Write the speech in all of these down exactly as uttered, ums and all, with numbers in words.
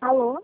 Alô?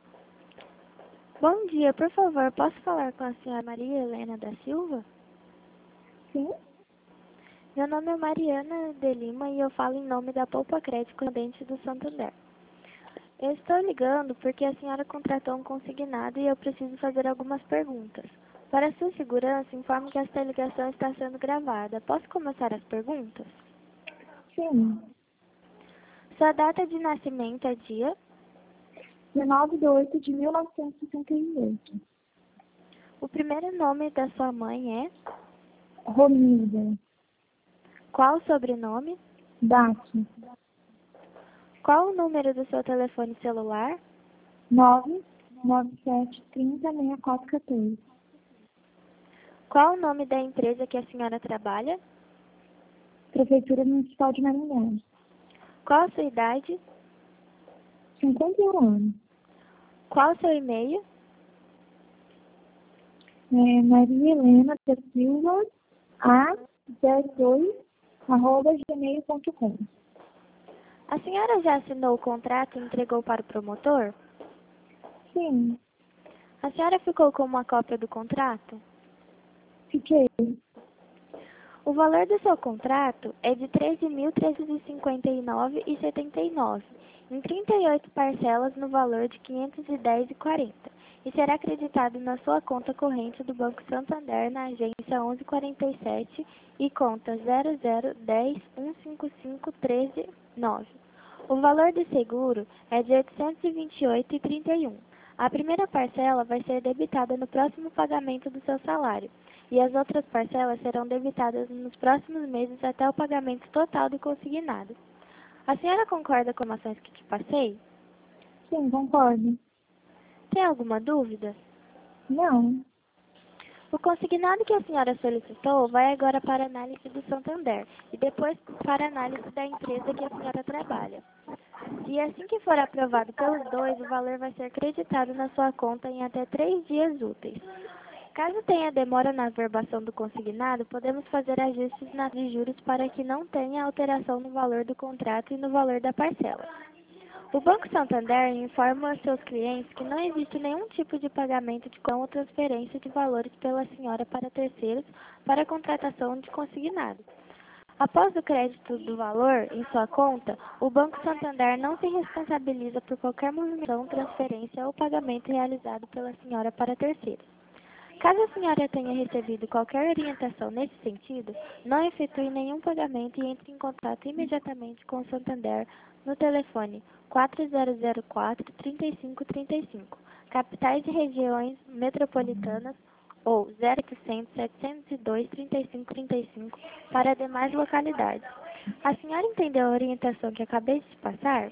Bom dia, por favor, posso falar com a senhora Maria Helena da Silva? Sim? Meu nome é Mariana de Lima e eu falo em nome da Poupa Crédito Correspondente do Santander. Eu estou ligando porque a senhora contratou um consignado e eu preciso fazer algumas perguntas. Para sua segurança, informo que esta ligação está sendo gravada. Posso começar as perguntas? Sim. Sua data de nascimento é dia? dezenove de oito de mil novecentos e sessenta e oito. O primeiro nome da sua mãe é? Romilda. Qual o sobrenome? Daqui. Qual o número do seu telefone celular? nove nove sete três zero seis quatro um quatro. Qual o nome da empresa que a senhora trabalha? Prefeitura Municipal de Maringá. Qual a sua idade? cinquenta e um anos. Qual o seu e-mail? É Maria Helena da Silva A zero dois arroba gmail ponto com. A senhora já assinou o contrato e entregou para o promotor? Sim. A senhora ficou com uma cópia do contrato? Fiquei. O valor do seu contrato é de treze mil trezentos e cinquenta e nove reais e setenta e nove centavos, em trinta e oito parcelas no valor de quinhentos e dez reais e quarenta centavos, e será acreditado na sua conta corrente do Banco Santander na agência onze quarenta e sete e conta zero zero dez um cinco cinco treze nove. O valor do seguro é de oitocentos e vinte e oito reais e trinta e um centavos. A primeira parcela vai ser debitada no próximo pagamento do seu salário, e as outras parcelas serão debitadas nos próximos meses até o pagamento total do consignado. A senhora concorda com as informações que te passei? Sim, concordo. Tem alguma dúvida? Não. O consignado que a senhora solicitou vai agora para a análise do Santander e depois para a análise da empresa que a senhora trabalha. E assim que for aprovado pelos dois, o valor vai ser creditado na sua conta em até três dias úteis. Caso tenha demora na averbação do consignado, podemos fazer ajustes na de juros para que não tenha alteração no valor do contrato e no valor da parcela. O Banco Santander informa aos seus clientes que não existe nenhum tipo de pagamento de com ou transferência de valores pela senhora para terceiros para a contratação de consignado. Após o crédito do valor em sua conta, o Banco Santander não se responsabiliza por qualquer movimentação, transferência ou pagamento realizado pela senhora para terceiros. Caso a senhora tenha recebido qualquer orientação nesse sentido, não efetue nenhum pagamento e entre em contato imediatamente com o Santander no telefone quatro zero zero quatro, três cinco três cinco, capitais e regiões metropolitanas, ou zero oitocentos, setecentos e dois, trinta e cinco trinta e cinco para demais localidades. A senhora entendeu a orientação que acabei de te passar?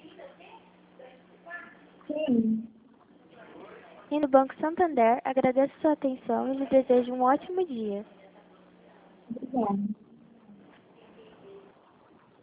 Sim. E no Banco Santander, agradeço sua atenção e lhe desejo um ótimo dia. Obrigada.